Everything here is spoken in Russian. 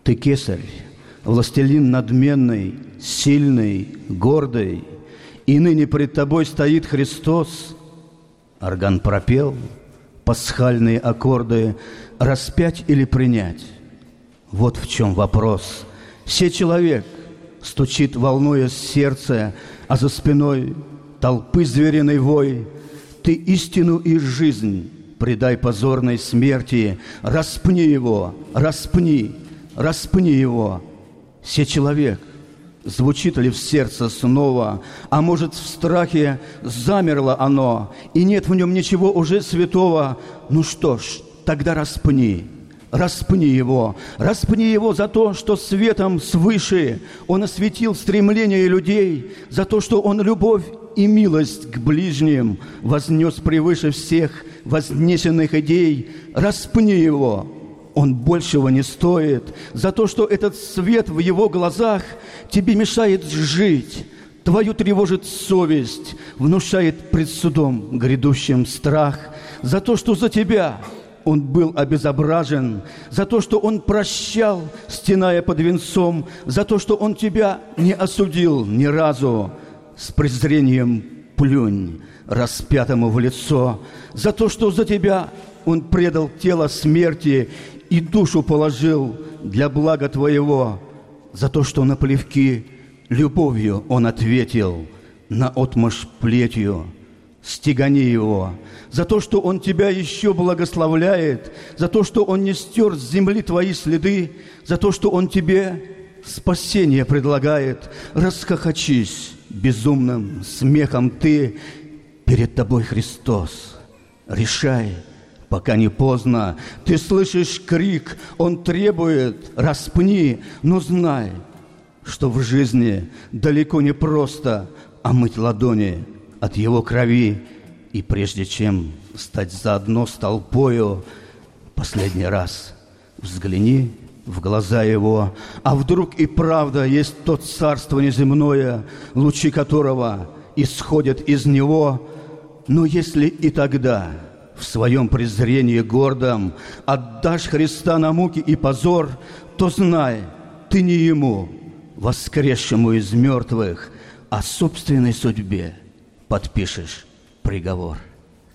Ты кесарь, властелин надменный, сильный, гордый, и ныне пред тобой стоит Христос. Орган пропел пасхальные аккорды, распять или принять. Вот в чем вопрос. Се человек стучит, волнуя сердце, а за спиной толпы звериный вой. Ты истину и жизнь предай позорной смерти, распни его, распни, распни его. Се человек, звучит ли в сердце снова, а может, в страхе замерло оно, и нет в нем ничего уже святого? Ну что ж, тогда распни, распни его за то, что светом свыше он осветил стремление людей, за то, что он любовь и милость к ближним вознес превыше всех вознесенных идей. Распни его, он большего не стоит, за то, что этот свет в его глазах тебе мешает жить, твою тревожит совесть, внушает пред судом грядущим страх, за то, что за тебя он был обезображен, за то, что он прощал, стеная под венцом, за то, что он тебя не осудил ни разу. С презрением плюнь распятому в лицо, за то, что за тебя он предал тело смерти и душу положил для блага твоего, за то, что на плевки любовью он ответил, наотмашь плетью. Стегани его, за то, что он тебя еще благословляет, за то, что он не стер с земли твои следы, за то, что он тебе спасение предлагает. Расхохочись безумным смехом ты, перед тобой Христос. Решай, пока не поздно. Ты слышишь крик, он требует, распни, но знай, что в жизни далеко не просто омыть ладони от его крови, и прежде чем стать заодно с толпою, последний раз взгляни в глаза его, а вдруг и правда есть то царство неземное, лучи которого исходят из него. Но если и тогда в своем презрении гордом отдашь Христа на муки и позор, то знай, ты не ему, воскресшему из мертвых, а собственной судьбе подпишешь приговор.